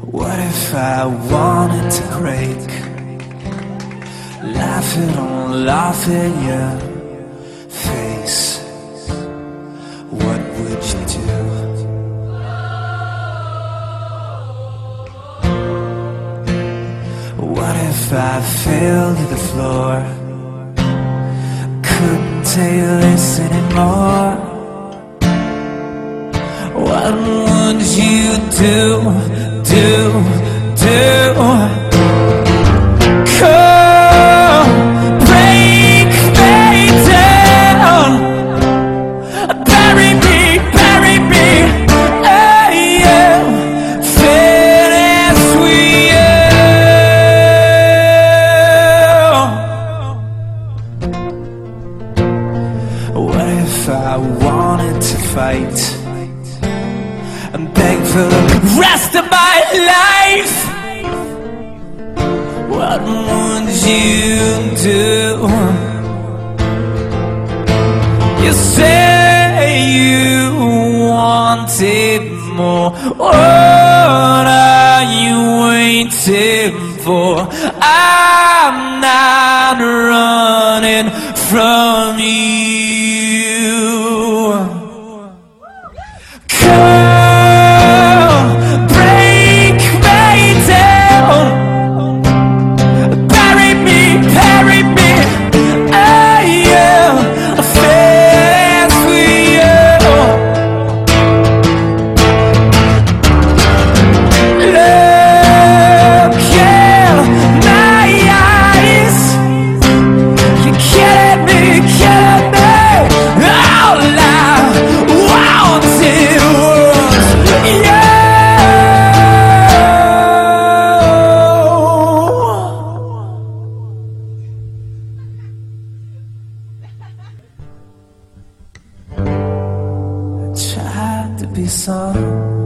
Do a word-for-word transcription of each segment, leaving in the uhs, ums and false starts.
What if I wanted to break, laughing on laugh in your face? What would you do? What if I fell to the floor, couldn't take this anymore? What would you do? Do, do Come, break me down, bury me, bury me. I am finished with you. What if I wanted to fight and beg for the rest of my life? What would you do? You say you wanted more. What are you waiting for? I'm not running from you. Come, tried to be someone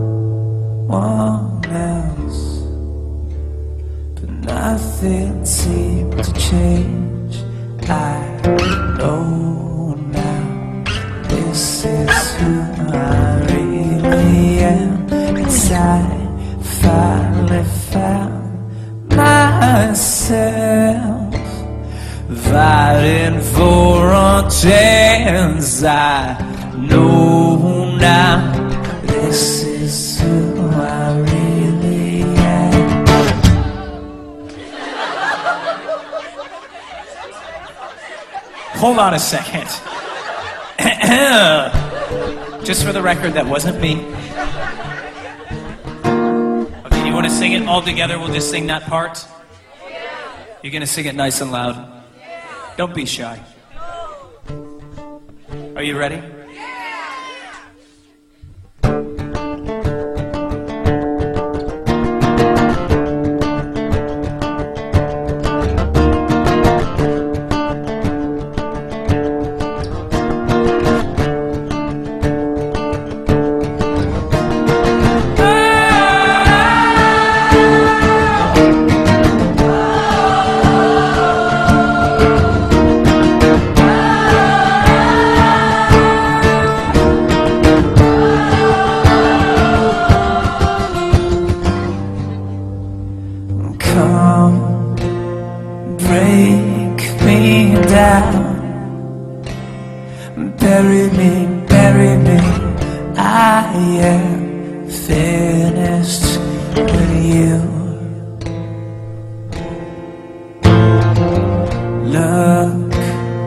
else, but nothing seemed to change. I know now this is who I really am. Inside, finally found myself, fighting for a chance. I know now this is who I really am. Hold on a second. Just for the record, that wasn't me. Okay, you want to sing it all together? We'll just sing that part. You're going to sing it nice and loud. Don't be shy. Are you ready? Come, break me down, bury me, bury me. I am finished with you. Look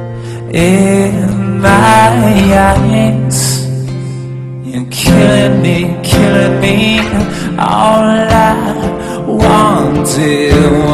in my eyes, you're killing me, killing me. All I want to